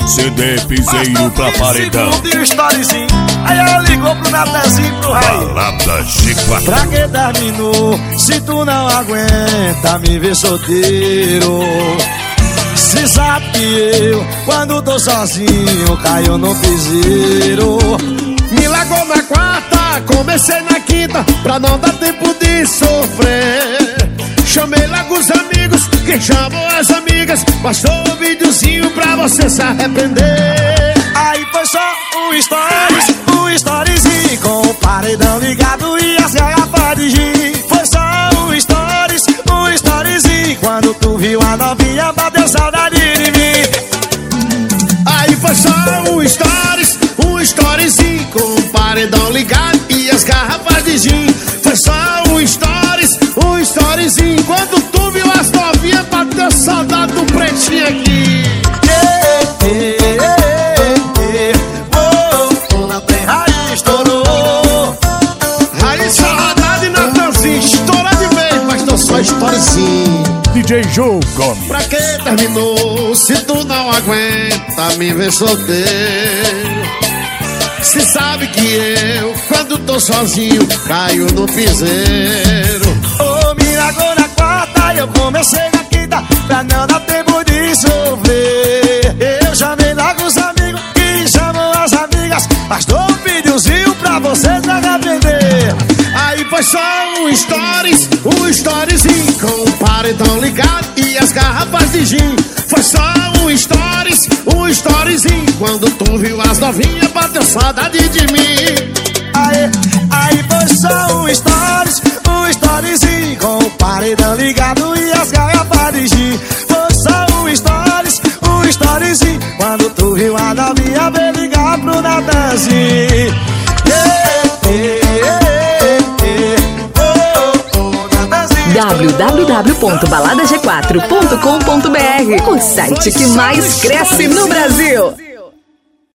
CD piseiro pra paredão. E o storyzinho. Aí ela ligou pro Natanzinho, pro Raí. Balada G4. Pra que terminou? Se tu não aguenta me ver solteiro. Se sabe que eu, quando tô sozinho, caio no piseiro. Me largou na quarta, comecei na quinta, pra não dar tempo de sofrer. Chamei logo os amigos, quem chamou as amigas, bastou um videozinho pra você se arrepender. Aí foi só um storyzinho, com o paredão ligado e as garrafas de gin. Foi só um storyzinho, quando tu viu a novinha, bateu saudade de mim. Aí foi só um storyzinho, com o paredão ligado e as garrafas de gin. Foi só um storyzinho, quando tu viu as novinhas, bateu saudade do pretinho aqui. Não tem Raí, estourou. Raí, saudade, Natanzinho, estoura de vez, mas tô só storyzinho. DJ Joe Gomes. Pra que terminou, se tu não aguenta me ver solteiro? Se sabe que eu, quando tô sozinho, caio no piseiro. Me largou na quarta e eu comecei na quinta, pra não dar tempo de sofrer. Eu chamei logo os amigos que chamam as amigas, bastou um videozinho pra você se arrepender. Aí foi só um storyzinho, com o paredão ligado e as garrafas de gin. Foi só um storyzinho, quando tu viu as novinhas, bateu saudade de mim. Aí foi só um storyzinho, com o paredão ligado e as garrafas de gin. Foi só um storyzinho, quando tu viu a novinha, veio ligar pro Natanzinho. www.baladag4.com.br, o site que mais cresce no Brasil.